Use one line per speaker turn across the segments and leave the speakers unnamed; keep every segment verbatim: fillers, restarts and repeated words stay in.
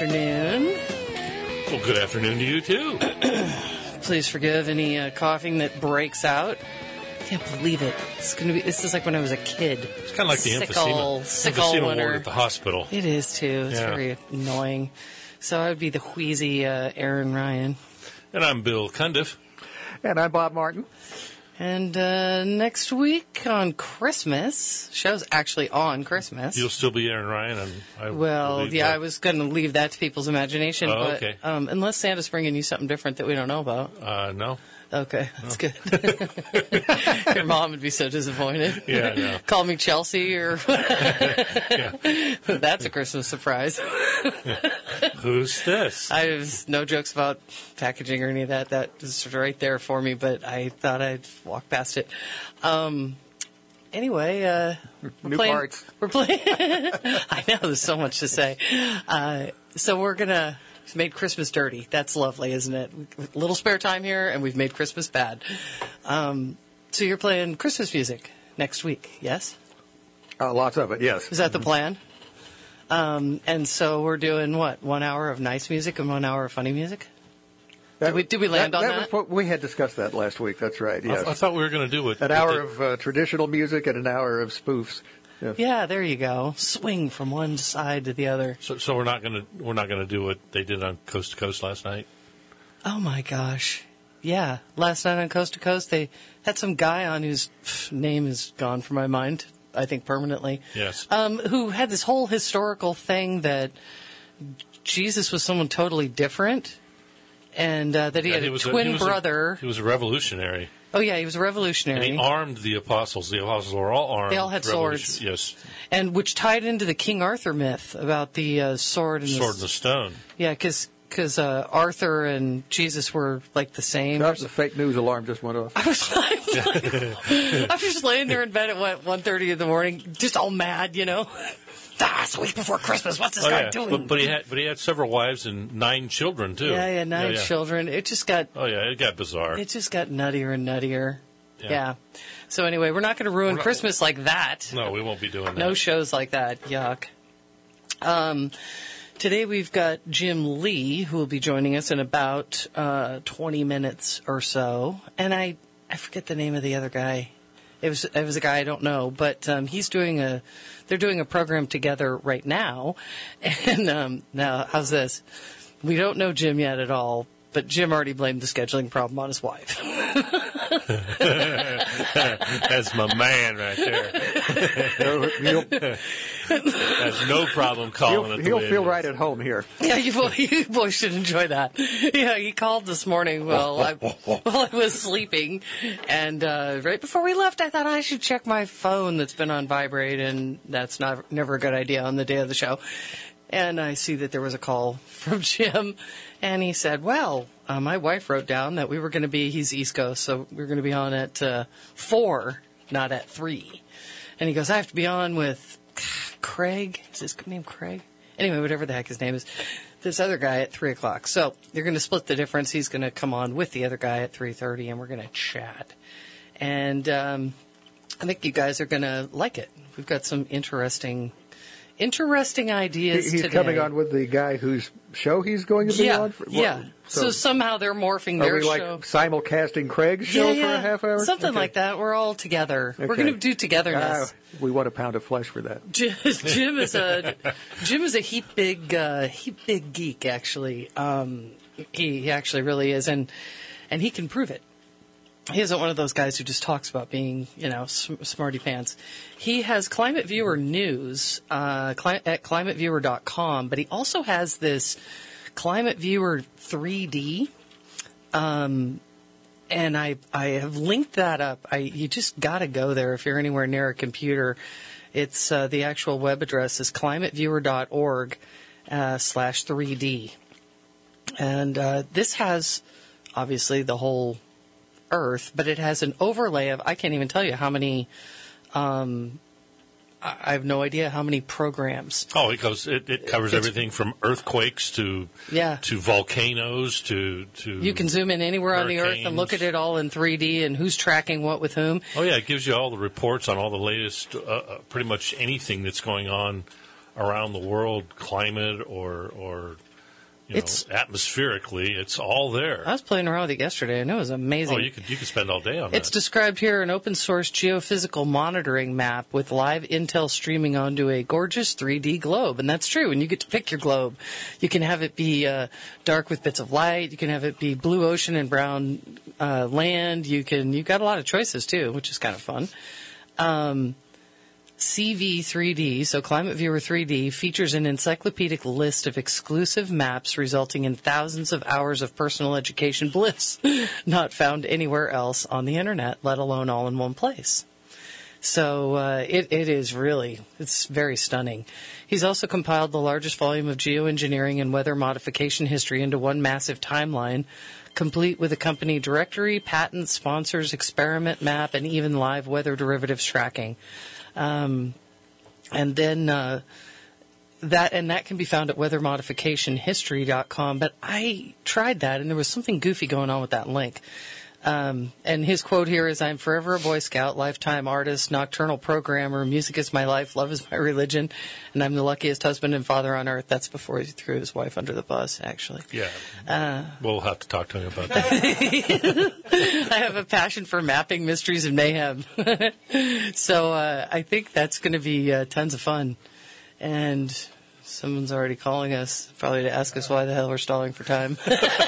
afternoon.
Well, good afternoon to you, too.
Please forgive any uh, coughing that breaks out. I can't believe it. It's going to be. This is like when I was a kid.
It's kind of like the
sickle,
emphysema,
sickle
emphysema
winter.
ward at the hospital.
It is, too. It's
Yeah.
very annoying. So I would be the wheezy uh, Aaron Ryan.
And I'm Bill Cundiff.
And I'm Bob Martin.
And uh, next week on Christmas, show's actually on Christmas.
You'll still be Aaron Ryan. And I
Well,
believe
yeah,
that.
I was going to leave that to people's imagination.
Oh,
but,
okay.
um, unless Santa's bringing you something different that we don't know about.
Uh, no.
Okay, that's good. Your mom would be so disappointed.
Yeah, I know.
Call me Chelsea or
Yeah.
That's a Christmas surprise.
Who's this?
I have no jokes about packaging or any of that. That was right there for me, but I thought I'd walk past it. Um, anyway, uh, we're
New
playing,
parts.
We're playing. I know there's so much to say. Uh, so we're gonna. Made Christmas dirty. That's lovely, isn't it? A little spare time here, and we've made Christmas bad. Um, so you're playing Christmas music next week, yes?
Uh, lots of it, yes.
Is that the plan? Um, and so we're doing what? One hour of nice music and one hour of funny music?
That,
Did we, did we land
that,
on
that?
that?
Was what we had discussed that last week. That's right.
I,
Yes.
th- I thought we were going to do it.
An hour of uh, traditional music and an hour of spoofs. Yes.
Yeah, there you go. Swing from one side to the other.
So, so we're not going to we're not going to do what they did on Coast to Coast last night.
Oh my gosh. Yeah, last night on Coast to Coast, they had some guy on whose pff, name is gone from my mind, I think permanently.
Yes.
Um, who had this whole historical thing that Jesus was someone totally different, and uh, that he
Yeah,
had
he
a
was
twin
he was
brother.
he was a revolutionary.
Oh yeah, he was a
And
revolutionary.
he armed the apostles. The apostles were all armed.
They all had
revolution-
swords.
Yes.
And which tied into the King Arthur myth about the uh, sword and
Sword
the,
and the stone.
yeah, because uh, Arthur and Jesus were like the same.
Gosh, the fake news alarm just went off.
I was like, I was just laying there in bed at what one thirty in the morning, just all mad, you know. Ah, it's a week before Christmas. What's this
Oh,
guy
yeah.
doing?
But, but he had but he had several wives and nine children too.
yeah, yeah, nine
yeah.
children. It just got
Oh yeah, it got bizarre.
it just got nuttier and nuttier. Yeah.
Yeah.
So anyway, we're not going to ruin
not-
Christmas like that.
no, we won't be doing that.
No shows like that. Yuck. Um, today we've got Jim Lee, who will be joining us in about uh, twenty minutes or so. And I, I forget the name of the other guy. It was it was a guy I don't know, but um, he's doing a they're doing a program together right now. And um, now, how's this? We don't know Jim yet at all, but Jim already blamed the scheduling problem on his wife.
That's my man right there.
he'll
Has no problem calling
he'll,
it. The
he'll
way it
feel
is.
right at home here.
Yeah, you, boy- you boys should enjoy that. Yeah, he called this morning while I, while I was sleeping, and uh, right before we left, I thought I should check my phone that's been on vibrate, and that's not never a good idea on the day of the show. And I see that there was a call from Jim, and he said, well, uh, my wife wrote down that we were going to be, he's East Coast, so we were going to be on at uh, four, not at three. And he goes, I have to be on with Craig. Is his name Craig? Anyway, whatever the heck his name is. This other guy at three o'clock. So they're going to split the difference. He's going to come on with the other guy at three thirty, and we're going to chat. And um, I think you guys are going to like it. We've got some interesting, interesting ideas
He- he's
today.
coming on with the guy whose show he's going to be
yeah,
on. For,
yeah.
what-
So, somehow they're morphing
are
their
we like
show.
simulcasting Craig's show
yeah, yeah.
for a half hour?
Something
Okay.
like that. We're all together. We're
Okay.
going to do togetherness.
Ah, we want a pound of flesh for that.
Jim, Jim is a Jim is a heap big uh, heap big geek. Actually, um, he he actually really is, and and he can prove it. He isn't one of those guys who just talks about being, you know, sm- smarty pants. He has Climate Viewer News uh, cli- at climate viewer dot com, but he also has this Climate Viewer three D. Um, and I I have linked that up. I you just got to go there if you're anywhere near a computer. It's uh, the actual web address is climate viewer dot org uh, slash three D, and uh, this has obviously the whole Earth, but it has an overlay of I can't even tell you how many. Um, I I have no idea how many programs.
Oh, it goes. It, it covers
It's-
everything from earthquakes to
Yeah.
to volcanoes to to.
You can zoom in anywhere on the Earth and look at
hurricanes.
it all in three D and who's tracking what with whom.
Oh yeah, it gives you all the reports on all the latest, uh, uh, pretty much anything that's going on around the world, climate or or You know,
It's-
atmospherically, it's all there.
I was playing around with it yesterday, and it was amazing.
Oh, you could you could spend all day on
It's
that.
described here an open source geophysical monitoring map with live intel streaming onto a gorgeous three D globe. And that's true. And you get to pick your globe. You can have it be uh, dark with bits of light. You can have it be blue ocean and brown uh, land. You can, you've got a lot of choices too, which is kind of fun. Um, C V three D, so Climate Viewer three D, features an encyclopedic list of exclusive maps resulting in thousands of hours of personal education bliss not found anywhere else on the internet, let alone all in one place. So uh, it, it is really, it's very stunning. He's also compiled the largest volume of geoengineering and weather modification history into one massive timeline, complete with a company directory, patents, sponsors, experiment map, and even live weather derivatives tracking. Um, and then, uh, that, and that can be found at weather modification history dot com. But I tried that and there was something goofy going on with that link. Um, and his quote here is, I'm forever a Boy Scout, lifetime artist, nocturnal programmer, music is my life, love is my religion, and I'm the luckiest husband and father on earth. That's before he threw his wife under the bus, actually.
Yeah.
Uh,
we'll have to talk to him about that.
I have a passion for mapping mysteries and mayhem. so uh, I think that's going to be uh, tons of fun. And someone's already calling us, probably to ask us why the hell we're stalling for time.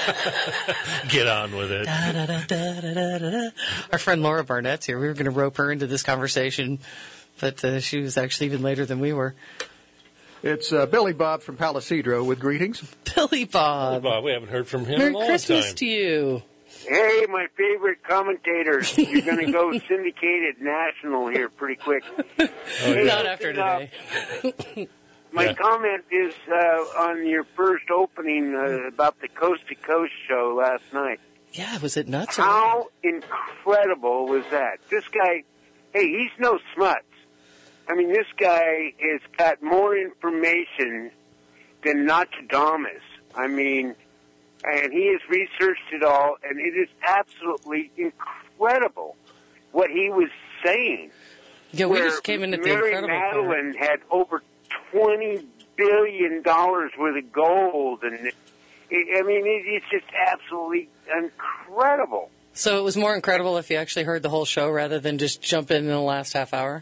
Get on with it.
Da, da, da, da, da, da, da. Our friend Laura Barnett's here. We were going to rope her into this conversation, but uh, she was actually even later than we were.
It's uh, Billy Bob from Palisadro with greetings.
Billy Bob.
Bob, we haven't heard from him
Merry
in a long
Christmas
time.
to you.
Hey, my favorite commentators. You're going to go syndicated national here pretty quick. Hey,
Not after
listen, uh,
today.
My
Yeah.
comment is uh, on your first opening uh, about the Coast to Coast show last night.
Yeah, was it nuts? Or
How incredible was that? This guy, hey, he's no smuts. I mean, this guy has got more information than Nostradamus. I mean, and he has researched it all, and it is absolutely incredible what he was saying.
Yeah, we
Where
just came in at the
Mary
incredible part.
Madeline had over twenty billion dollars worth of gold, and it, I mean, it, it's just absolutely incredible.
So it was more incredible if you actually heard the whole show rather than just jump in in the last half hour?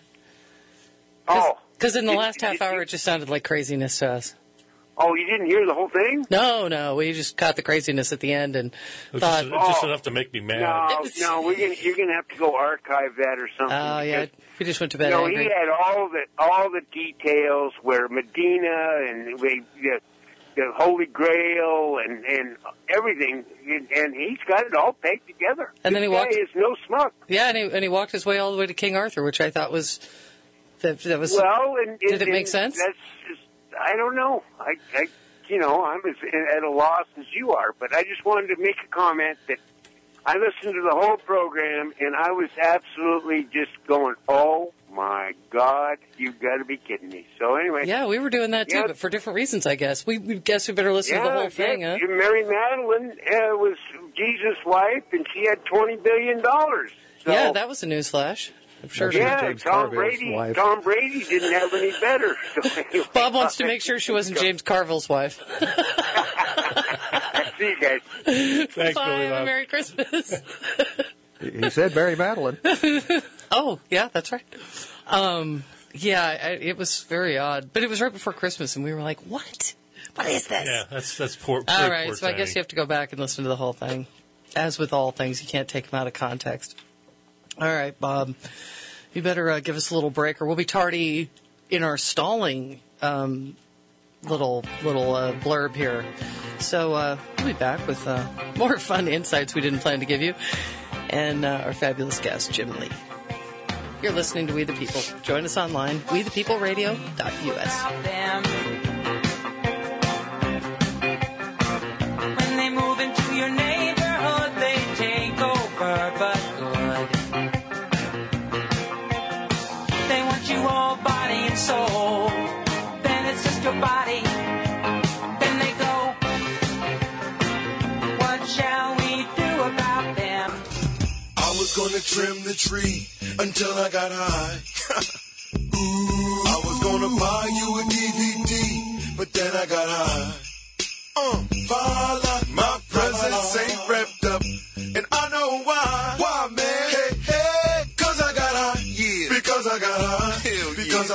Oh,
Because in the
Did-
last half
did-
hour, it just sounded like craziness to us.
oh, you didn't hear the whole thing?
No, no, we just caught the craziness at the end and
It was
thought,
just, just
Oh.
enough to make me mad.
No,
It was-
no, we're gonna, you're going to have to go archive that or something.
oh, yeah,
because,
we just went to bed
No,
angry.
he had all the all the details where Medina and we, the, the Holy Grail and and everything, and, and he's got it all pegged together.
And then
This
he walked-
guy is no smuck.
Yeah, and he, and he walked his way all the way to King Arthur, which I thought was, that, that was,
Well, and,
did
and,
it make
and
sense?
That's just, I don't know. I, I, you know, I'm as at a loss as you are, but I just wanted to make a comment that I listened to the whole program, and I was absolutely just going, oh, my God, you've got to be kidding me. So anyway.
yeah, we were doing that too,
Yeah.
but for different reasons, I guess. We, we guess we better listen
Yeah,
to the whole thing,
yeah.
huh?
Mary Madeline uh, was Jesus' wife, and she had twenty billion dollars. So,
Yeah, that was a news flash. I'm sure.
She was
yeah,
James
Tom
Carville's
Brady.
wife.
Tom Brady didn't have any better. So anyway,
Bob wants to make sure she wasn't James Carville's wife.
See you guys.
Thanks,
Bye,
Billy
have a
Bob.
Merry Christmas.
He said Mary Madeline.
Oh, yeah, that's right. Um, yeah, I, it was very odd, but it was right before Christmas, and we were like, "What? What is this?"
Yeah, that's that's poor.
All
very
right,
poor
so I guess
timing.
you have to go back and listen to the whole thing. As with all things, you can't take them out of context. All right, Bob, you better uh, give us a little break, or we'll be tardy in our stalling um, little little uh, blurb here. So uh, we'll be back with uh, more fun insights we didn't plan to give you, and uh, our fabulous guest, Jim Lee. You're listening to We the People. Join us online, we the people radio dot U S.
When they move into your neighborhood, they take over, but good. They want you all body and soul. Then it's just your body. Then they go. What shall we do about them?
I was gonna trim the tree until I got high. Ooh, I was gonna buy you a D V D, but then I got high. Uh,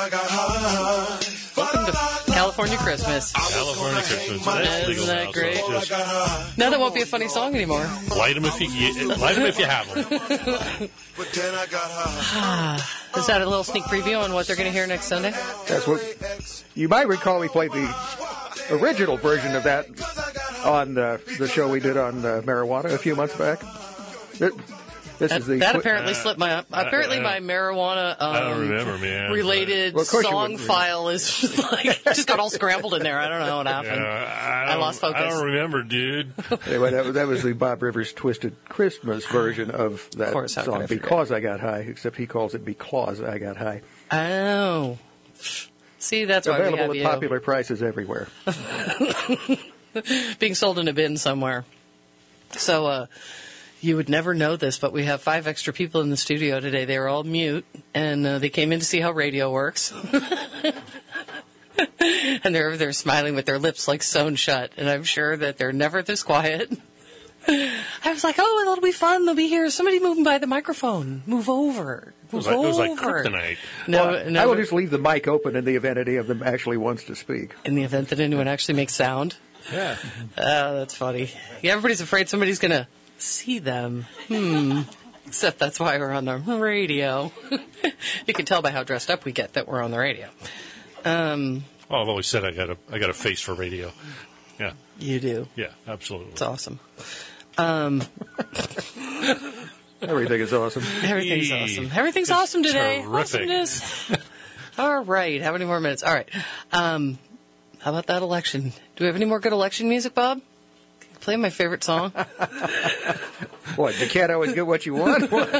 I got high.
Welcome to California Christmas.
California Christmas. That's legal
Isn't that
now,
great?
so just
Now that won't be a funny song anymore.
light them if you get, light them if you have them.
But then I got high.
Is that a little sneak preview on what they're going to hear next Sunday?
That's what you might recall. We played the original version of that on uh, the show we did on uh, marijuana a few months back. It, this
That,
is the
that
qu-
apparently slipped my. Apparently,
I
my marijuana um,
I don't remember, man.
related
Well, of course you
song
wouldn't.
file is just like just got all scrambled in there. I don't know what
Yeah,
happened.
I,
I
don't-
lost focus.
I don't remember, dude.
Anyway, that, was- that was the Bob Rivers Twisted Christmas version of that
Of course, how could I
song,
forget?
Because I Got High, except he calls it Because I Got High.
Oh, see, that's why we
Available
have
at
you
popular prices everywhere.
being sold in a bin somewhere. So, uh, you would never know this, but we have five extra people in the studio today. They were all mute, and uh, they came in to see how radio works. And they're they're smiling with their lips like sewn shut, and I'm sure that they're never this quiet. I was like, oh, it'll be fun. They'll be here. Somebody moving by the microphone. Move over.
It was
Move
like, it was like
over.
kryptonite.
No,
Well,
no,
I will just leave the mic open in the event any of them actually wants to speak.
in the event that anyone actually makes sound.
Yeah.
Oh, that's funny. Yeah, everybody's afraid somebody's going to see them. Hmm. Except that's why we're on the radio. You can tell by how dressed up we get that we're on the radio. Um,
Well, I've always said I got a I got a face for radio. Yeah.
you do.
Yeah. Absolutely.
It's awesome. Um,
Everything is awesome.
everything's
Yee.
awesome. Everything's
It's
awesome today.
terrific.
Awesomeness. All right. How many more minutes? All right. Um, how about that election? Do we have any more good election music, Bob? Play my favorite song.
What, you can't always get what you want? What?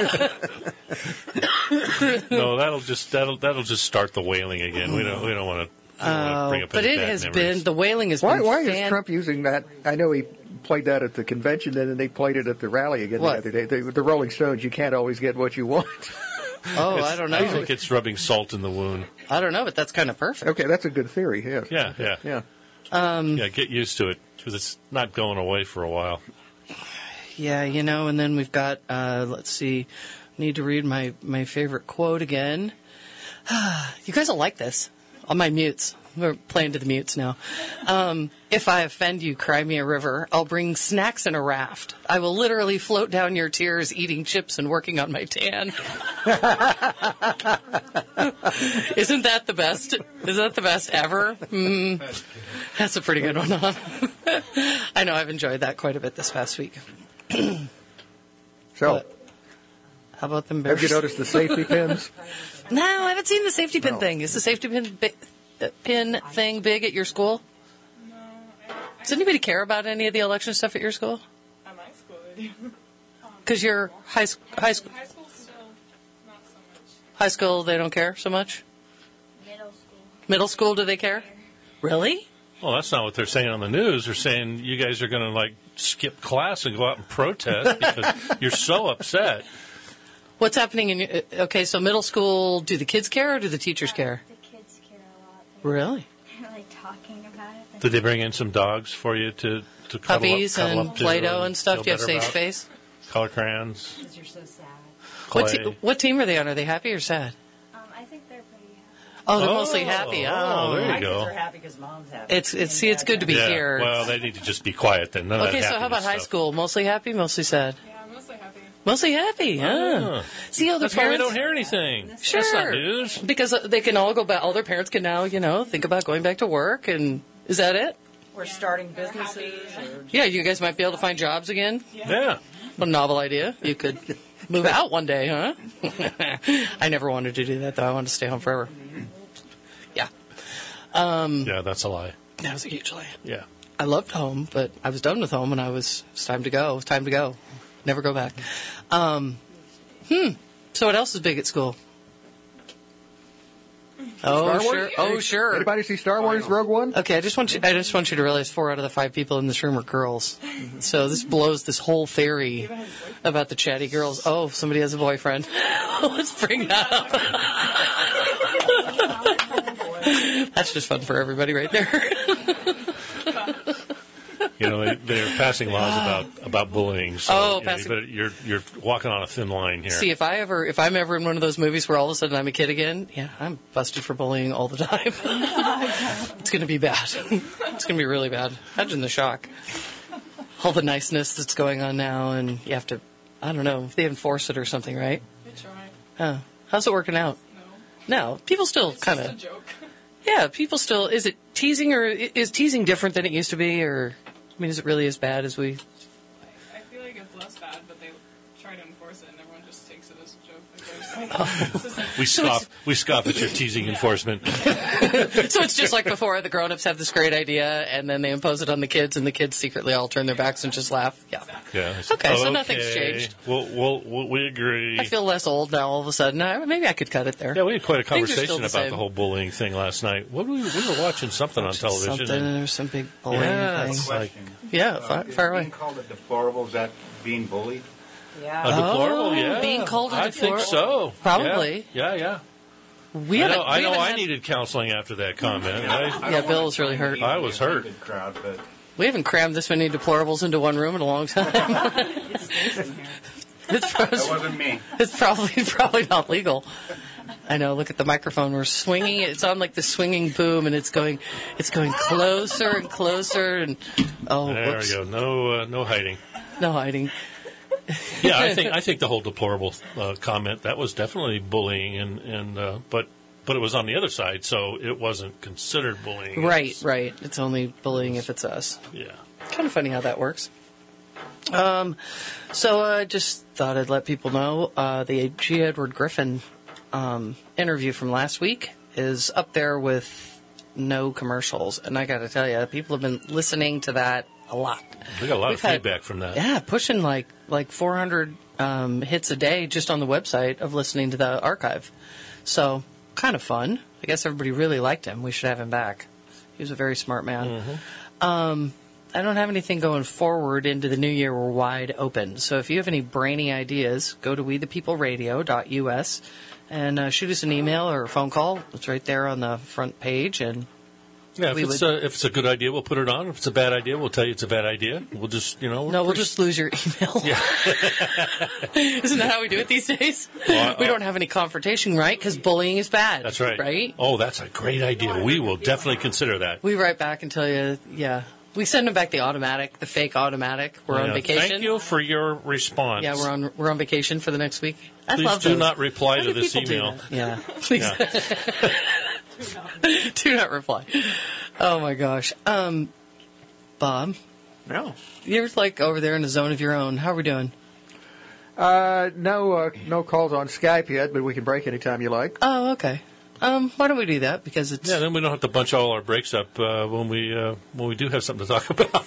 No, that'll just that'll that'll just start the wailing again. We don't we don't want to
Oh,
bring up
but
any
it
bad
has
memories.
been, the wailing has
Why,
been
why is
fan-
Trump using that? I know he played that at the convention, and then they played it at the rally again
What?
the other day. The, the Rolling Stones, you can't always get what you want.
Oh, I don't
I
know.
think it's rubbing salt in the wound.
I don't know, but that's kind of perfect.
Okay, that's a good theory, yes.
Yeah, yeah,
Yeah.
yeah. Get used to it because it's not going away for a while.
Yeah, you know, and then we've got, uh, let's see, need to read my, my favorite quote again. You guys will like this. On my mutes. We're playing to the mutes now. Um, if I offend you, cry me a river. I'll bring snacks in a raft. I will literally float down your tears, eating chips and working on my tan. Isn't that the best? Is that the best ever? Mm, that's a pretty good one, huh? I know, I've enjoyed that quite a bit this past week.
So,
What? How about them
have
bears?
you noticed the safety pins?
No, I haven't seen the safety pin
No.
thing. Is the safety pin bi- uh, pin thing big at your school?
No,
Does anybody care about any of the election stuff at your school?
at my school they do.
Because you're high, sc- high, sc-
High school still not so much.
high school, they don't care so much?
Middle school.
Middle school, do they care? Really?
Well, that's not what they're saying on the news. They're saying you guys are going to like skip class and go out and protest because you're so upset.
What's happening in your, uh, okay, so middle school, do the kids care or do the teachers care?
The kids care a lot. They're,
Really?
they're like talking about it.
Did they bring in some dogs for you to to cuddle
Puppies
up, cuddle
and
up to
Play-Doh and stuff?
feel
Do you have
better
safe
about?
space?
Color crayons,
Because you're so sad.
clay.
What, te- what team are they on? Are they happy or sad?
Um, I think they're pretty happy.
Oh, they're
Oh,
mostly happy.
oh,
Oh,
there you
My
go.
kids are happy because mom's happy.
It's, it's, see, it's good to be
yeah.
here.
Well, they need to just be quiet then. None of
Okay,
that
so how about
happiness
high
stuff.
school? Mostly happy, mostly sad?
Yeah, I'm mostly happy.
Mostly happy, huh?
Ah.
See, other
That's why we
parents.
don't hear anything.
Sure.
That's not news.
Because uh, they can all go back. All their parents can now, you know, think about going back to work. And is that it?
We're starting businesses. Or
Yeah, you guys might be able to find jobs again.
Yeah.
What a novel idea. You could move out one day, huh? I never wanted to do that, though. I wanted to stay home forever. Yeah. Um,
Yeah, that's a lie.
that was a huge lie.
Yeah.
I loved home, but I was done with home and I was, it's time to go. It's time to go. Never go back. Um, hmm. So what else is big at school? Oh,
Star Wars?
sure. Oh, sure.
Anybody see Star Wars Rogue One?
Okay, I just want you. I just want you to realize four out of the five people in this room are girls. So this blows this whole theory about the chatty girls. Oh, somebody has a boyfriend. Let's bring that up. That's just fun for everybody, right there.
You know, they, they're passing laws about, about bullying. So,
Oh,
you know,
passing-
but you're you're walking on a thin line here.
See, if I ever, if I'm ever in one of those movies where all of a sudden I'm a kid again, yeah, I'm busted for bullying all the time. It's going to be bad. It's going to be really bad. Imagine the shock. All the niceness that's going on now, and you have to, I don't know, if they enforce it or something, right?
We try.
Oh, how's it working out?
No.
No, people still
It's
kind
just a
of.
joke.
Yeah, people still. Is it teasing, or i- is teasing different than it used to be, or I mean, is it really as bad as we?
I feel like it's less bad, but they try to enforce it, and everyone just takes it as a joke. Like, they're just like,
We scoff. We scoff at your teasing enforcement.
So it's just like before, the grown-ups have this great idea, and then they impose it on the kids, and the kids secretly all turn their backs and just laugh. Yeah.
Yeah.
Okay, so nothing's changed.
We'll, we'll, we'll, we agree.
I feel less old now all of a sudden. I, maybe I could cut it there.
Yeah, we had quite a
Things are still
conversation
the
about
same.
the whole bullying thing last night. What were we, we were watching something on television.
Something,
and-
and there's some big bullying
Yeah,
thing.
it's like
Yeah, fire,
Is
fire away.
being called a deplorable, is that being bullied?
Yeah.
a deplorable.
Oh,
Yeah,
being called a
I
deplorable.
think so.
Probably.
Yeah, yeah. yeah.
We
I
haven't.
know. I,
we
know
haven't
I
had-
needed counseling after that comment. I,
Yeah, Bill was really hurt.
I was hurt.
Good crowd, but
We haven't crammed this many deplorables into one room in a long time. it's,
that
probably,
wasn't me.
it's probably probably not legal. I know. Look at the microphone. We're swinging. It's on like the swinging boom, and it's going, it's going closer and closer. And oh,
There
whoops.
we go. No, uh, no hiding.
No hiding.
Yeah, I think I think the whole deplorable uh, comment that was definitely bullying, and and uh, but but it was on the other side, so it wasn't considered bullying. It
Right,
was-
right. It's only bullying if it's us.
Yeah.
Kind of funny how that works. Um, so I uh, just thought I'd let people know uh, the G. Edward Griffin um, interview from last week is up there with no commercials, and I got to tell you, people have been listening to that a lot.
We got a lot
We've
of
had-
feedback from that.
Yeah, pushing like like four hundred um, hits a day just on the website of listening to the archive. So kind of fun. I guess everybody really liked him. We should have him back. He was a very smart man. Um, I don't have anything going forward into the new year. We're wide open. So if you have any brainy ideas, go to we the people radio dot U S and uh, shoot us an email or a phone call. It's right there on the front page. And
Yeah, if
we
it's,
would-
a, if it's a good idea, we'll put it on. If it's a bad idea, we'll tell you it's a bad idea. We'll just, you know. we're
no, we'll
pretty-
just lose your email.
Yeah.
Isn't that how we do it these days?
Well, I-
we don't have any confrontation, right? Because bullying is bad.
That's right.
Right?
Oh, that's a great idea. We will definitely consider that.
We write back and tell you, yeah. We send them back the automatic, the fake automatic. We're on
Yeah,
vacation.
Thank you for your response.
Yeah, we're on we're on vacation for the next week. I
Please
love
do
those.
not reply
Why
to
do
this
people do
email.
that? Yeah, please
Yeah.
do not reply. Oh my gosh, um, Bob,
No.
you're like over there in a zone of your own. How are we doing?
Uh, no, uh, no calls on Skype yet, but we can break anytime you like.
Oh, okay. Um, why don't we do that? Because it's
Yeah, then we don't have to bunch all our breaks up uh, when we uh, when we do have something to talk about.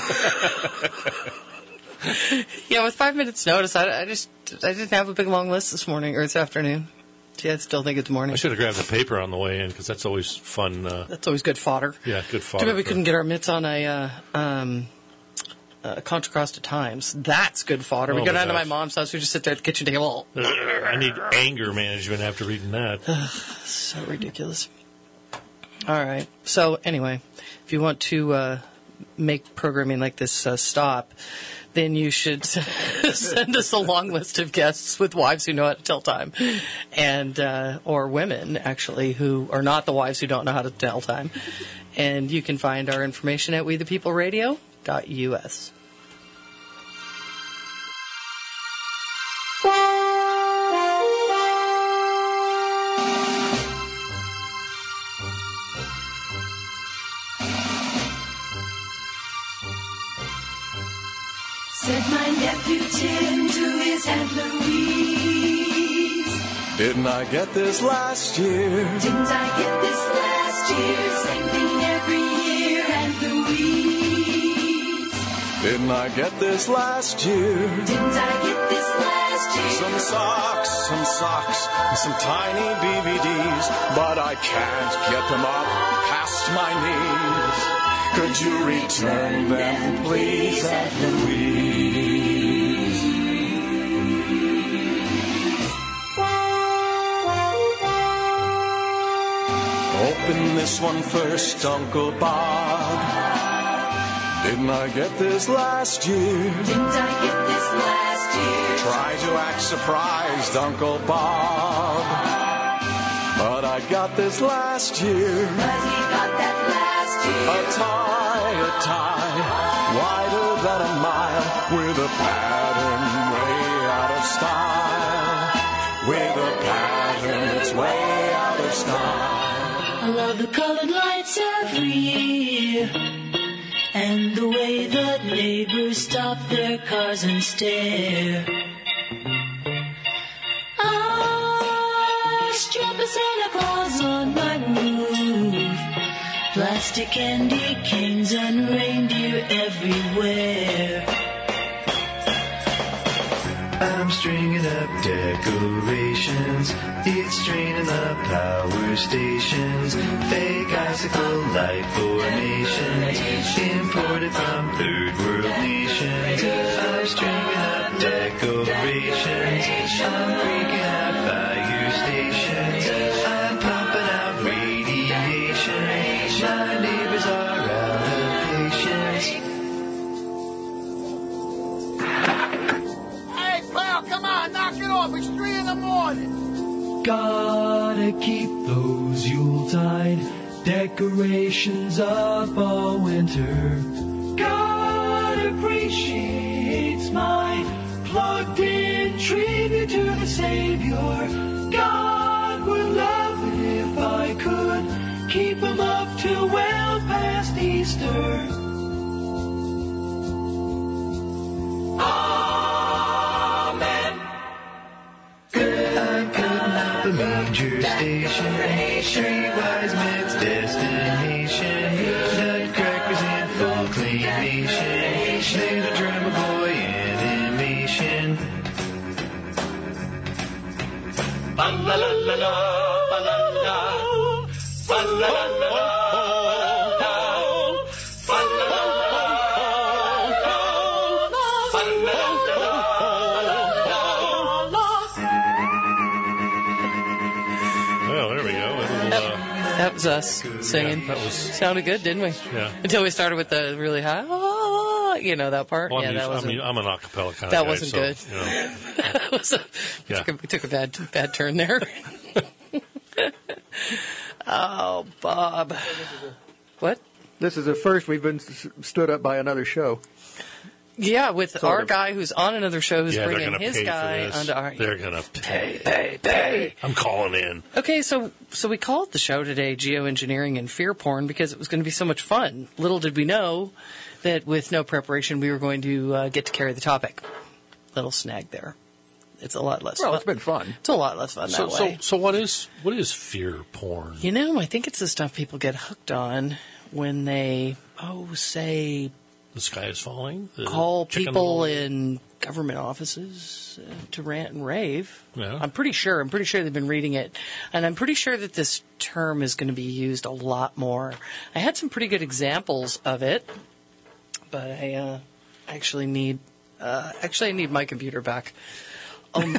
yeah. With five minutes notice, I, I just I didn't have a big long list this morning or this afternoon. Gee, I still think it's morning.
I should have grabbed the paper on the way in because that's always fun. Uh,
That's always good fodder.
yeah, good
Too
fodder.
bad we
for-
couldn't get our mitts on a uh, um, uh, Contra Costa Times. That's good fodder. we
Oh
go
my
down to my
gosh.
mom's house. We just sit there at the kitchen table.
I need anger management after reading that.
So ridiculous. All right. So anyway, if you want to uh, make programming like this uh, stop, then you should send us a long list of guests with wives who know how to tell time, and uh, or women actually who are not the wives who don't know how to tell time. And you can find our information at we the people radio dot U S.
Said my nephew Tim to his Aunt Louise.
Didn't I get this last year?
Didn't I get this last year? Same thing every year, Aunt Louise.
Didn't I get this last year?
Didn't I get this last year?
Some socks, some socks, and some tiny D V Ds, but I can't get them up past my knees. Could you return them, please, Aunt Louise? Open this one first, Uncle Bob. Didn't I get this last year?
Didn't I get this last year?
Try to act surprised, Uncle Bob. But I got this last year.
But he got that last year.
A tie, a tie, wider than a mile, with a pattern way out of style. With a pattern that's way out of style.
I love the colored lights every year, and the way that neighbors stop their cars and stare. I strap a Santa Claus on my roof, plastic candy canes and reindeer everywhere.
I'm stringing up decorations, it's straining up power stations, fake icicle light formations, imported from third world nations. I'm stringing up decorations, I'm freaking out fire stations, I'm pumping out radiation, my neighbors are out of patience.
Come on, knock it off. It's three in the morning.
Gotta keep those Yuletide decorations up all winter. God appreciates my plugged-in tribute to the Savior. God would love it if I could keep him up till well past Easter. The major station, Streetwise Met's destination, nutcrackers in full claymation, there's a drummer boy animation. Ba la la la la, ba la la, ba la la la la.
That was us singing.
Yeah, that was
sounded good, didn't we?
Yeah.
Until we started with the really high, oh, you know that part.
Well,
yeah,
I'm,
that
used,
wasn't.
I mean, I'm an acapella kind
that
of guy.
wasn't
so,
good.
You know.
that was a,
Yeah.
we, took a, we took a bad bad turn there. Oh, Bob. What?
This is the first we've been s- stood up by another show.
Yeah, with
Sort
our
of.
guy who's on another show who's
Yeah, they're
bringing
gonna
his
pay for
guy
this.
onto our.
They're gonna pay,
pay, pay.
I'm calling in.
Okay, so so we called the show today Geoengineering and Fear Porn because it was going to be so much fun. Little did we know that with no preparation we were going to uh, get to carry the topic. Little snag there. It's a lot less
Well,
fun.
it's been fun.
It's a lot less fun
So,
that
so,
way.
so what is what is fear porn?
You know, I think it's the stuff people get hooked on when they, oh, say,
The sky is falling. The
call
chicken
people
ball?
in government offices uh, to rant and rave.
Yeah.
I'm pretty sure. I'm pretty sure they've been reading it, and I'm pretty sure that this term is going to be used a lot more. I had some pretty good examples of it, but I uh, actually need uh, actually I need my computer back. Um,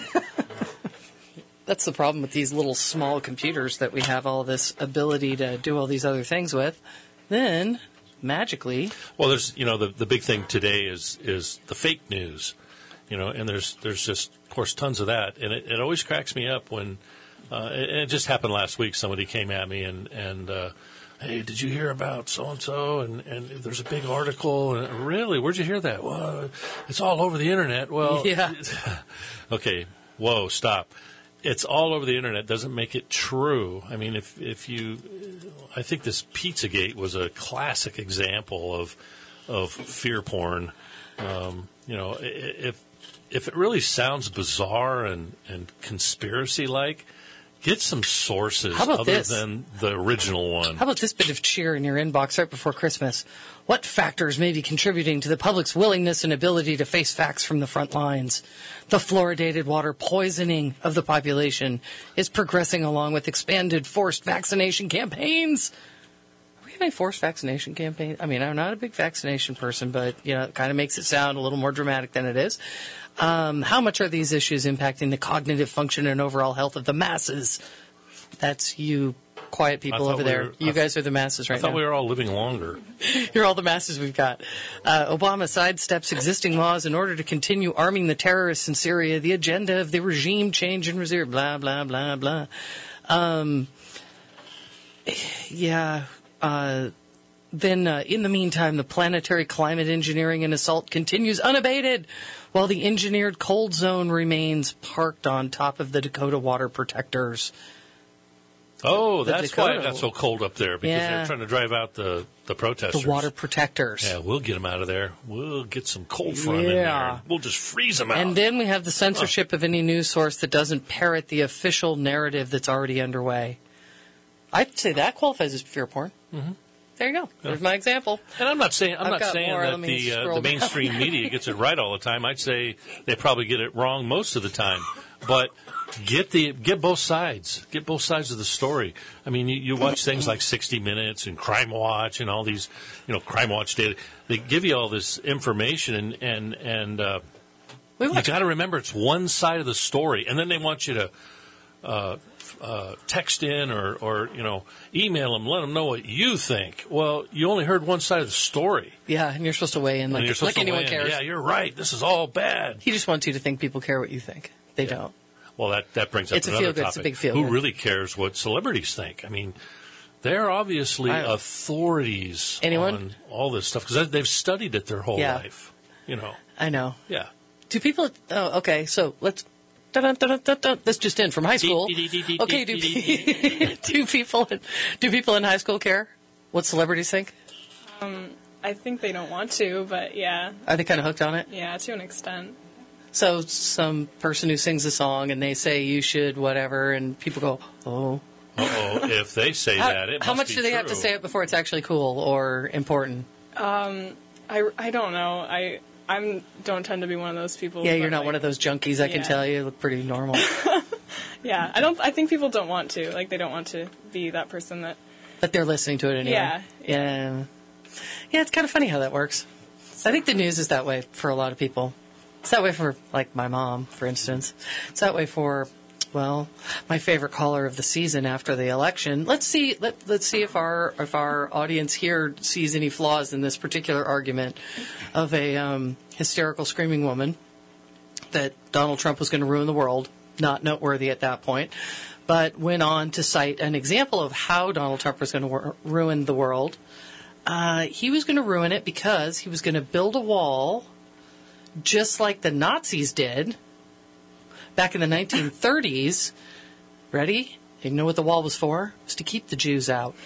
that's the problem with these little small computers that we have all this ability to do all these other things with. Then magically,
Well, there's you know the the big thing today is is the fake news, you know, and there's there's just of course tons of that, and it, it always cracks me up when uh, and it just happened last week. Somebody came at me and and uh, hey, did you hear about so and so? And and there's a big article. And really, where'd you hear that? Well, it's all over the internet. Well,
Yeah.
okay, whoa, stop. It's all over the internet doesn't make it true. I mean, if if you, I think this Pizzagate was a classic example of of fear porn. Um, you know, i- if if it really sounds bizarre and and conspiracy like, get some sources
How about
other
this?
than the original one.
how about this bit of cheer in your inbox right before Christmas? What factors may be contributing to the public's willingness and ability to face facts from the front lines? The fluoridated water poisoning of the population is progressing along with expanded forced vaccination campaigns. Are we having forced vaccination campaign? I mean, I'm not a big vaccination person, but you know, it kind of makes it sound a little more dramatic than it is. Um, how much are these issues impacting the cognitive function and overall health of the masses? That's you quiet people
thought
over
we
there.
were-
you
I th-
guys are the masses right
I thought
now.
we were all living longer.
You're all the masses we've got. Uh, Obama sidesteps existing laws in order to continue arming the terrorists in Syria. The agenda of the regime change in Syria. Blah blah blah blah. Um, yeah. Uh, then, uh, in the meantime, the planetary climate engineering and assault continues unabated, while the engineered cold zone remains parked on top of the Dakota water protectors.
Oh,
The
that's
Dakota-
why it got so cold up there, because
Yeah.
they're trying to drive out the, the protesters.
The water protectors.
Yeah, we'll get them out of there. We'll get some cold front in there.
Yeah.
We'll just freeze them out.
And then we have the censorship of any news source that doesn't parrot the official narrative that's already underway. I'd say that qualifies as fear porn.
Mm-hmm.
There you go. There's my example.
And I'm not saying I'm
I've
not
got
saying
more. Let
that
me
the uh,
scroll
the
down.
mainstream media gets it right all the time. I'd say they probably get it wrong most of the time. But get the get both sides. Get both sides of the story. I mean, you, you watch things like sixty minutes and Crime Watch and all these, you know, Crime Watch data. They give you all this information, and and and uh, you got to remember it's one side of the story, and then they want you to. Uh, Uh, text in or, or, you know, email them, let them know what you think. Well, you only heard one side of the story.
Yeah, and you're supposed to weigh in
And
like,
you're supposed
like
to
anyone
weigh in.
cares.
Yeah, you're right. This is all bad.
He just wants you to think people care what you think. They don't.
Well, that, that brings up
It's a
another
feel-good-
topic.
it's a big feel-good.
Who really cares what celebrities think? I mean, they're obviously
I-
authorities
Anyone?
on all this stuff because they've studied it their whole
Yeah.
life. You know.
I know.
Yeah.
Do people... Oh, okay, so let's... Dun, dun, dun, dun, dun. This just in from high school. Okay, do, pe- do people do people in high school care what celebrities think?
Um, I think they don't want to, but yeah.
Are they kind of hooked on it?
Yeah, to an extent.
So some person who sings a song and they say you should whatever, and people go, oh.
Uh-oh, if they say
How,
that, it
how
must
much
be
do they have to
true.
say it before it's actually cool or important?
Um, I, I don't know. I I'm don't tend to be one of those people.
Yeah,
but,
you're not
like,
one of those junkies. I can
yeah.
tell you, you look pretty normal.
Yeah, I don't. I think people don't want to. Like, they don't want to be that person that.
But they're listening to it anyway.
Yeah.
Yeah. Yeah, it's kind of funny how that works. I think the news is that way for a lot of people. It's that way for, like, my mom, for instance. It's that way for, well, my favorite caller of the season after the election. Let's see. Let, let's see if our if our audience here sees any flaws in this particular argument of a um, hysterical screaming woman that Donald Trump was going to ruin the world. Not noteworthy at that point, but went on to cite an example of how Donald Trump was going to wor- ruin the world. Uh, he was going to ruin it because he was going to build a wall just like the Nazis did back in the nineteen thirties. Ready? You know what the wall was for? It was to keep the Jews out.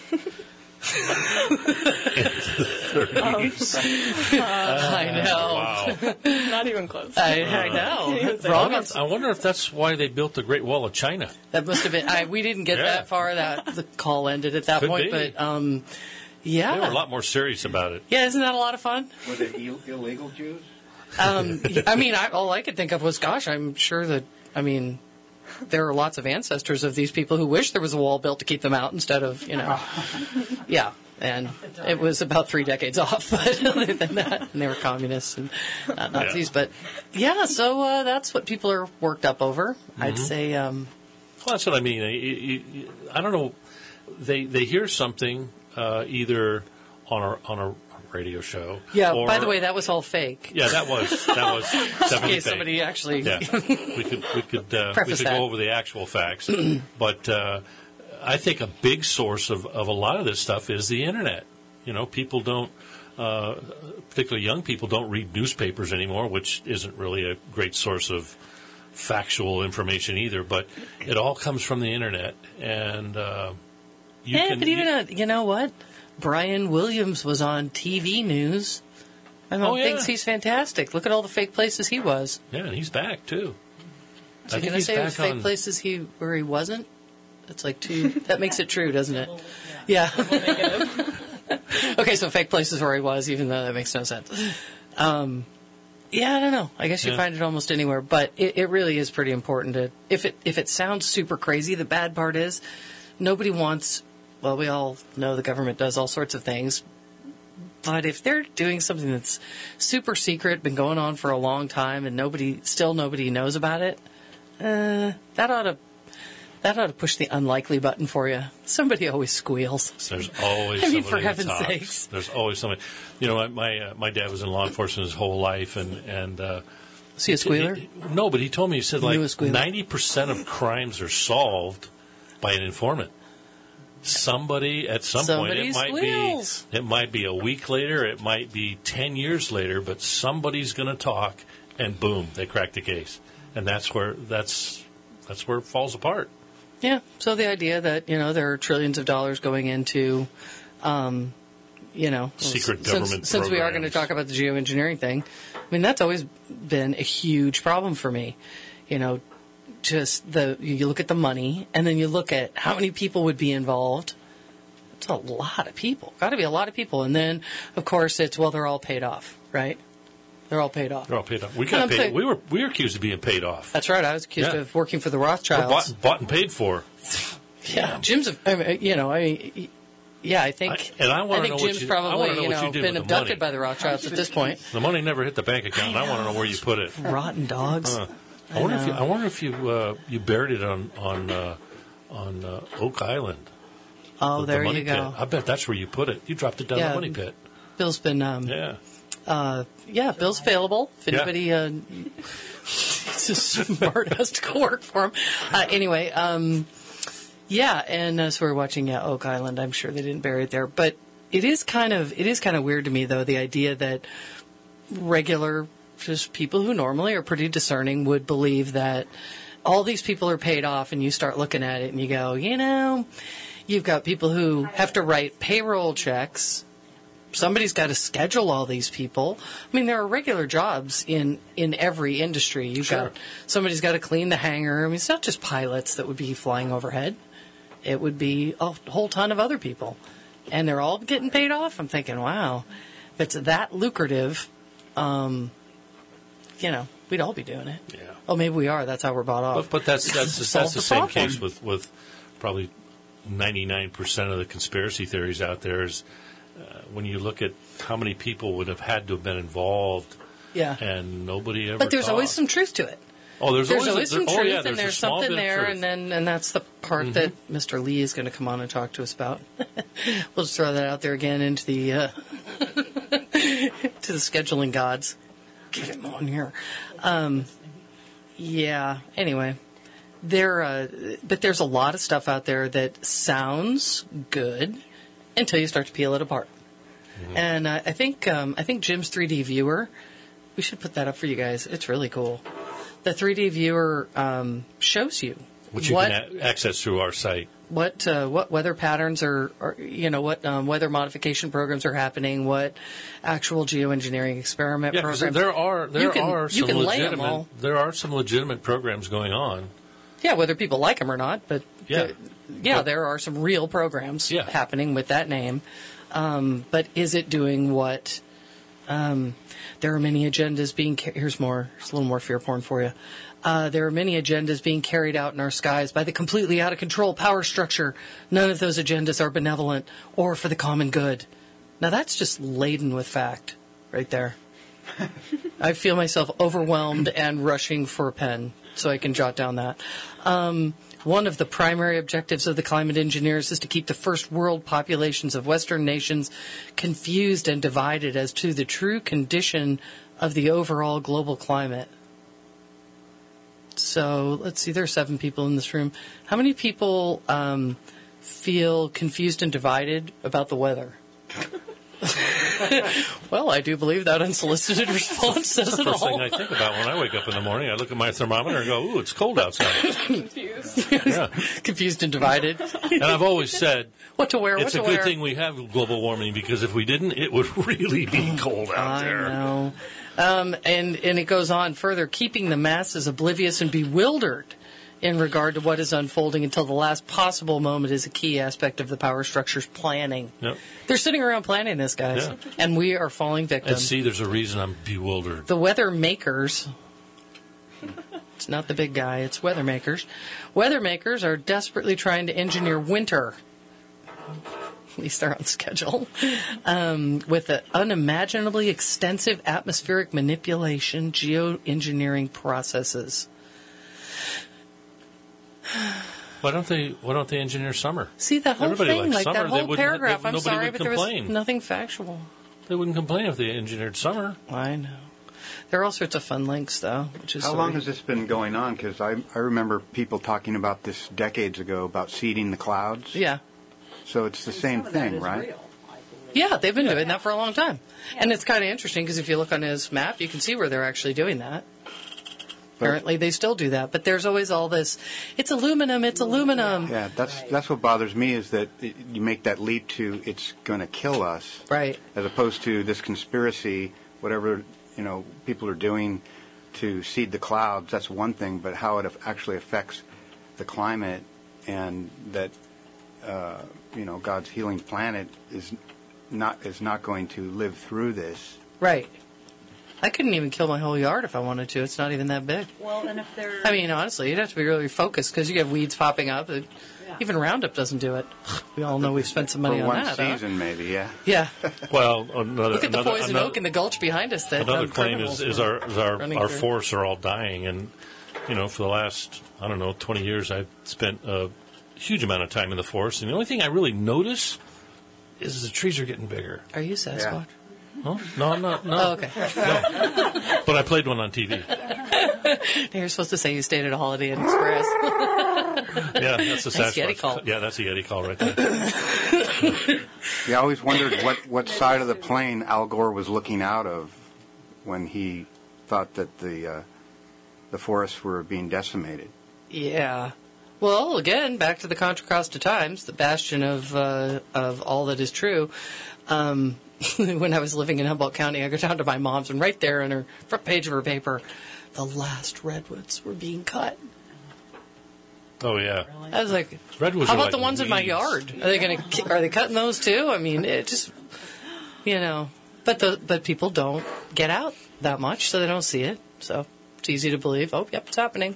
I know.
Wow.
Not even close.
I, I know.
I
Wrong.
wonder, I wonder if that's why they built the Great Wall of China.
That must have been. I, we didn't get
Yeah.
that far. That the call ended at that
Could
point.
be.
But um, yeah,
They were a lot more serious about it.
yeah, isn't that a lot of fun?
Were they Ill- illegal Jews?
Um, I mean, I, all I could think of was, gosh, I'm sure that. I mean, there are lots of ancestors of these people who wish there was a wall built to keep them out instead of, you know, yeah. And it was about three decades off, but other than that, and they were communists and not Nazis.
Yeah.
But yeah, so uh, that's what people are worked up over. I'd
Mhm.
say. Um,
Well, that's what I mean. You- you- you- I don't know. They they hear something uh, either on a on a radio show.
yeah.
Or,
by the way, that was all fake.
yeah, that was that was
In
definitely
case
fake.
somebody actually.
Yeah, we could we could uh, we
Preface
could
that.
go over the actual facts, but uh, I think a big source of, of a lot of this stuff is the internet. You know, people don't, uh, particularly young people, don't read newspapers anymore, which isn't really a great source of factual information either. But it all comes from the internet, and uh, you
yeah,
can.
but even
you-
uh, you know what? Brian Williams was on T V news. My mom
Oh, yeah.
thinks he's fantastic. Look at all the fake places he was.
yeah, and he's back too.
So
I think
can I
he's
say it was
back
fake
on-
places he where he wasn't? It's like too. That makes it true, doesn't it? Yeah. Okay, so fake places where he was, even though that makes no sense. Um, yeah, I don't know. I guess you
Yeah.
find it almost anywhere, but it, it really is pretty important to. If it if it sounds super crazy, the bad part is nobody wants. Well, we all know the government does all sorts of things, but if they're doing something that's super secret, been going on for a long time, and nobody still nobody knows about it, uh, that ought to That ought to push the unlikely button for you. Somebody always squeals.
There's always
I mean,
somebody
for
who
heaven's
talks.
sakes.
There's always somebody. You know, my uh, my dad was in law enforcement his whole life, and and uh,
is he a squealer?
He, he, no, but he told me he said
He
like
was a squealer.
ninety percent of crimes are solved by an informant. Somebody at some
Somebody
point, it might
squeals.
be it might be a week later, it might be ten years later, but somebody's going to talk, and boom, they crack the case, and that's where that's that's where it falls apart.
Yeah. So the idea that, you know, there are trillions of dollars going into, um, you know,
Secret
since,
government
since we are going to
programs.
talk about the geoengineering thing, I mean, that's always been a huge problem for me. You know, just the, you look at the money and then you look at how many people would be involved. It's a lot of people. Got to be a lot of people. And then, of course, it's, well, they're all paid off, right? They're all paid off.
They're all paid off. We
And
got
I'm
paid.
saying-
we were we were accused of being paid off.
That's right. I was accused
Yeah.
of working for the
We're
Rothschilds.
bought, bought and paid for.
Yeah, Jim's, a, I mean, you know, I mean, yeah, I think,
I- and I wanna
think
know what
Jim's
you- I wanna
probably,
know
you
what
know,
you did
been
with the
abducted
money.
by the Rothschilds at this point.
The money never hit the bank account. I, I want to know where you put it.
Rotten dogs.
Huh. I,
I
wonder if you,
know.
I wonder if you uh, you buried it on on uh, on uh, Oak Island.
Oh,
the,
there
the money
you go.
Pit. I bet that's where you put it. You dropped it down
Yeah.
the money pit.
Bill's been, um,
Yeah.
uh, yeah, Bill's available. If
Yeah.
anybody, uh, he's a smart ass to go work for him. Uh, anyway, um, yeah, and uh, so we're watching yeah, Oak Island. I'm sure they didn't bury it there, but it is kind of it is kind of weird to me though, the idea that regular just people who normally are pretty discerning would believe that all these people are paid off, and you start looking at it and you go, you know, you've got people who have to write payroll checks. Somebody's got to schedule all these people. I mean, there are regular jobs in, in every industry. You've
Sure.
got somebody's got to clean the hangar. I mean, it's not just pilots that would be flying overhead. It would be a whole ton of other people, and they're all getting paid off. I'm thinking, wow, if it's that lucrative, um, you know, we'd all be doing it.
Yeah.
Oh, maybe we are. That's how we're bought off.
But, but that's that's
Solve
that's the,
the
same
problem.
case with, with probably ninety-nine percent of the conspiracy theories out there is uh, when you look at how many people would have had to have been involved,
Yeah.
and nobody ever.
But there's always
talked.
some truth to it.
Oh, there's,
There's
always,
always
a,
some
there,
truth,
oh, yeah,
and
there's, a
there's
small
something
bit of
there,
truth.
and then and that's the part
Mhm.
that Mister Lee is going to come on and talk to us about. We'll just throw that out there again into the uh, to the scheduling gods. Get him on here. Um, yeah. Anyway, there, uh, but there's a lot of stuff out there that sounds good until you start to peel it apart.
Mm-hmm.
And uh, I think um, I think Jim's three D viewer. We should put that up for you guys. It's really cool. The three D viewer um, shows you
Which you
what
can a- access through our site.
what uh, what weather patterns are, are you know what um, weather modification programs are happening, what actual geoengineering experiment
Yeah, 'cause
programs.
there are there
you can,
are
you
some
can lay 'em all.
legitimate there are some legitimate programs going on.
Yeah, whether people like them or not, but
Yeah.
there- yeah,
But-
there are some real programs
Yeah.
happening with that name. Um, but is it doing what? Um, there are many agendas being. Ca- Here's more. Here's a little more fear porn for you. Uh, there are many agendas being carried out in our skies by the completely out of control power structure. None of those agendas are benevolent or for the common good. Now that's just laden with fact, right there. I feel myself overwhelmed and rushing for a pen so I can jot down that. Um, one of the primary objectives of the climate engineers is to keep the first world populations of Western nations confused and divided as to the true condition of the overall global climate. So let's see, there are seven people in this room. How many people um, feel confused and divided about the weather? Well, I do believe that unsolicited response says
That's
it
the first
all.
thing I think about when I wake up in the morning. I look at my thermometer and go, "Ooh, it's cold outside."
Confused.
Yeah.
Confused and divided.
And I've always said,
What to wear,
it's
what
a
to
good
wear.
thing we have global warming because if we didn't, it would really be cold out
I
there.
know. Um, and, and it goes on further, keeping the masses oblivious and bewildered in regard to what is unfolding until the last possible moment is a key aspect of the power structure's planning.
Yep.
They're sitting around planning this, guys,
Yeah.
and we are falling victim.
And see, there's a reason I'm bewildered.
The weather makers, it's not the big guy, it's weather makers. Weather makers are desperately trying to engineer winter. At least they're on schedule. Um, with the unimaginably extensive atmospheric manipulation geoengineering processes.
Why don't they? Why don't they engineer summer?
See, that whole
Everybody
thing,
likes
like
summer.
that
They
whole
wouldn't-
paragraph,
they-
I'm
nobody
sorry,
would
but there was
complain.
nothing factual.
They wouldn't complain if they engineered summer.
I know. There are all sorts of fun links, though. Which is
How
so
long
re-
has this been going on? Because I, I remember people talking about this decades ago about seeding the clouds.
Yeah.
So it's the same thing, right?
Yeah, they've been doing that for a long time. And it's kind of interesting because if you look on his map, you can see where they're actually doing that. Apparently, they still do that. But there's always all this, it's aluminum, it's aluminum.
Yeah, that's that's what bothers me is that it, you make that leap to it's going to kill us,
right?
As opposed to this conspiracy, whatever you know people are doing to seed the clouds. That's one thing, but how it af- actually affects the climate and that uh, you know God's healing planet is not is not going to live through this.
Right. I couldn't even kill my whole yard if I wanted to. It's not even that big.
Well, and if they're...
I mean, honestly, you'd have to be really focused because you get weeds popping up. It, yeah. Even Roundup doesn't do it. We all know we've spent some money
For
on
one
that.
season,
huh?
maybe, yeah.
Yeah.
Well, another,
Look at the
another,
poison
another,
oak in the gulch behind us. That
Another
um,
claim is, is our is our,
running
our
through.
forests are all dying, and you know, for the last I don't know twenty years, I've spent a huge amount of time in the forest, and the only thing I really notice is the trees are getting bigger.
Are you Sasquatch?
Huh? No, I'm not. No.
Oh, okay.
No. But I played one on T V.
You're supposed to say you stayed at a Holiday Inn Express.
Yeah, that's a
Nice
Sasquatch.
Yeti call.
Yeah, that's a Yeti call right there.
Yeah, I always wondered what, what side of the plane Al Gore was looking out of when he thought that the uh, the forests were being decimated.
Yeah. Well, again, back to the Contra Costa Times, the bastion of uh, of all that is true. Um, when I was living in Humboldt County, I go down to my mom's, and right there on her front page of her paper, the last redwoods were being cut.
Oh yeah.
I was like,
Redwoods
how
are
about
like
the ones in my
weeds.
yard? Are they going to? Are they cutting those too? I mean, it just, you know, but the but people don't get out that much, so they don't see it. So it's easy to believe. Oh, yep, it's happening.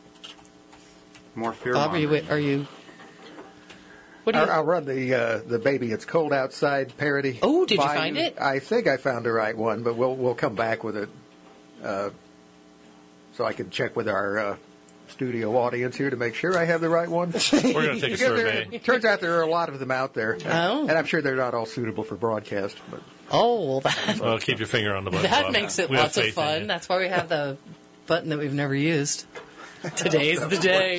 More fear.
Bob, are you? Are you? What do you?
I'll, I'll run the uh, the baby. It's cold outside parody.
Oh, did you
by
find it?
I think I found the right one, but we'll we'll come back with it, uh, so I can check with our uh, studio audience here to make sure I have the right one.
We're going to take a
Because there-
survey.
It turns out there are a lot of them out there,
Oh.
and I'm sure they're not all suitable for broadcast. But
Oh, well, that,
Well, keep your finger on the button.
that
Bob.
makes it
We have
lots of
faith in
fun.
you.
That's why we have the button that we've never used. Today's the day.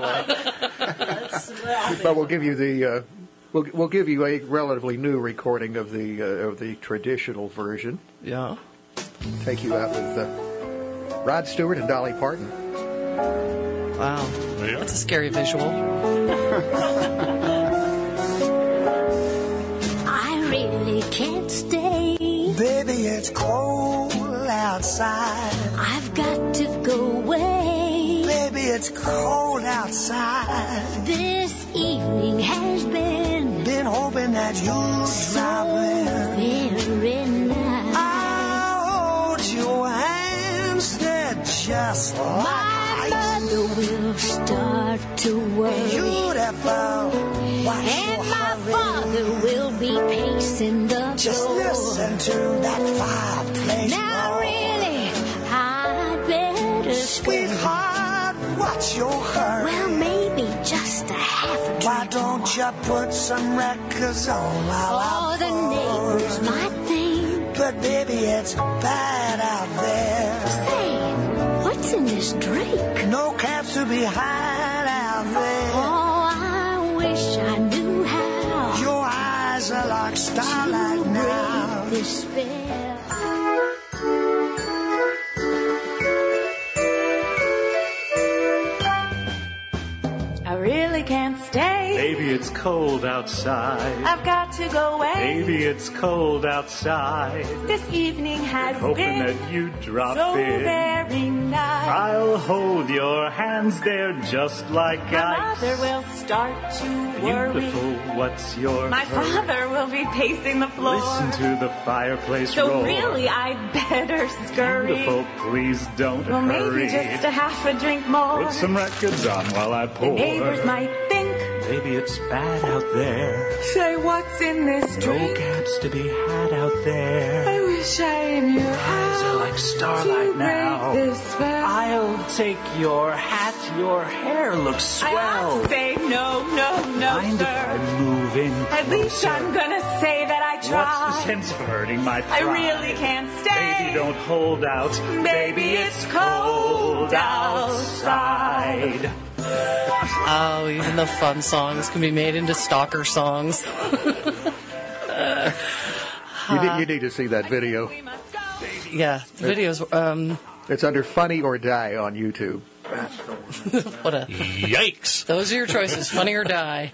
but we'll give you the uh, we'll we'll give you a relatively new recording of the uh, of the traditional version.
Yeah.
Take you out with uh, Rod Stewart and Dolly Parton.
Wow. That's a scary visual.
I really can't stay.
Baby, it's cold outside.
I've got to go away.
Baby, it's cold outside.
This evening has been
Been hoping that you'd
so
drop in.
very nice.
I'll hold your hands, they're just like
My
ice.
mother will start to worry.
Beautiful. What's
And
your
my
hurry?
father will be pacing the
Just
floor.
listen to that fireplace
Now
roar.
really, I'd better scream.
Sweetheart, what's your hurry?
Well, maybe just a half a
Why
drink
don't
more.
you put some records on while
Oh,
I'm
the neighbors
bored?
might think.
But baby, it's bad out there.
Say, what's in this drink?
No cabs to be had out there.
Oh, I wish I knew how
Your eyes are like starlight
to
now.
break this spell.
I really can't stay.
Baby, it's cold outside.
I've got to go away.
Baby, it's cold outside.
This evening has
Hoping
been
that you drop
so
in.
very nice.
I'll hold your hands, they're just like
My
ice.
mother will start to worry.
Beautiful, what's your
My
hurry?
father will be pacing the floor.
Listen to the fireplace
so
roar.
really, I'd better scurry.
Beautiful, please don't
Well,
hurry.
maybe just a half a drink more.
Put some records on while I
The
pour.
neighbors might think.
Baby, it's bad out there.
Say, what's in this
No
drink?
cabs to be had out there.
I wish I knew
Eyes
how
are like starlight
to
now.
break this spell.
I'll take your hat Your hair looks
I
swell.
say no, no, no,
Mind
sir.
if I move in
At least
closer?
I'm gonna say that I tried.
What's the sense of hurting my
I
pride?
really can't stay.
Baby, don't hold out.
Baby, it's cold outside.
Oh, even the fun songs can be made into stalker songs.
You need, you need to see that video.
Yeah, videos. Um,
it's under Funny or Die on YouTube.
What a
yikes!
Those are your choices: funny or die.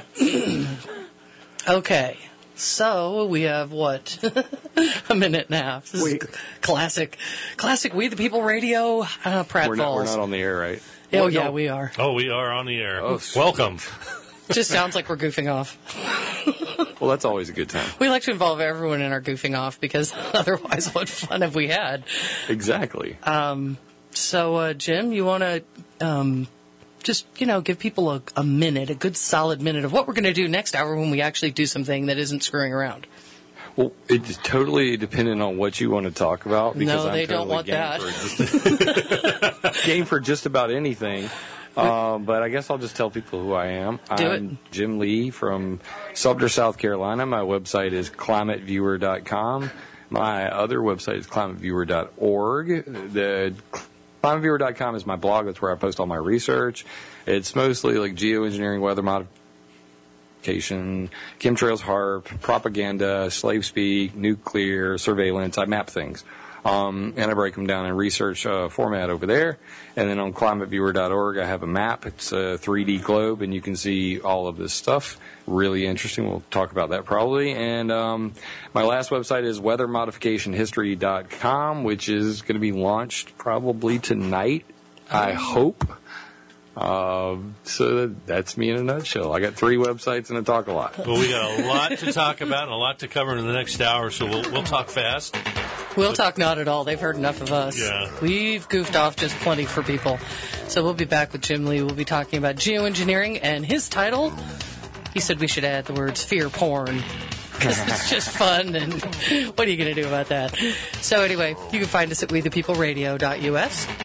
Okay, so we have what a minute and a half. This is classic, classic. We the People Radio. Uh, Pratt
We're not, we're
Falls.
not on the air, right?
Oh
Well,
yeah,
no.
we are.
Oh, we are on the air.
Oh,
welcome.
Just sounds like we're goofing off.
Well, that's always a good time.
We like to involve everyone in our goofing off because otherwise, what fun have we had?
Exactly.
Um, so, uh, Jim, you want to um, just, you know, give people a, a minute, a good solid minute of what we're going to do next hour when we actually do something that isn't screwing around.
Well, it's totally dependent on what you want to talk about. Because
No,
I'm
they don't
totally
want
game
that.
For just, game for just about anything. Uh, but I guess I'll just tell people who I am.
Do
I'm Jim Lee from Sumter, South Carolina. My website is climate viewer dot com. My other website is climate viewer dot org. The climate viewer dot com is my blog. That's where I post all my research. It's mostly like geoengineering, weather modification, chemtrails, HAARP, propaganda, slave speak, nuclear, surveillance. I map things. Um, and I break them down in research uh, format over there. And then on climate viewer dot org, I have a map. It's a three D globe, and you can see all of this stuff. Really interesting. We'll talk about that probably. And um, my last website is weather modification history dot com, which is going to be launched probably tonight, I hope. Uh, so that's me in a nutshell. I got three websites and I talk a lot.
Well, we got a lot to talk about and a lot to cover in the next hour, so we'll, we'll talk fast.
We'll talk not at all. They've heard enough of us.
Yeah.
We've goofed off just plenty for people. So we'll be back with Jim Lee. We'll be talking about geoengineering, and his title, he said we should add the words fear porn. Because it's just fun, and what are you going to do about that? So anyway, you can find us at we the people radio dot U S.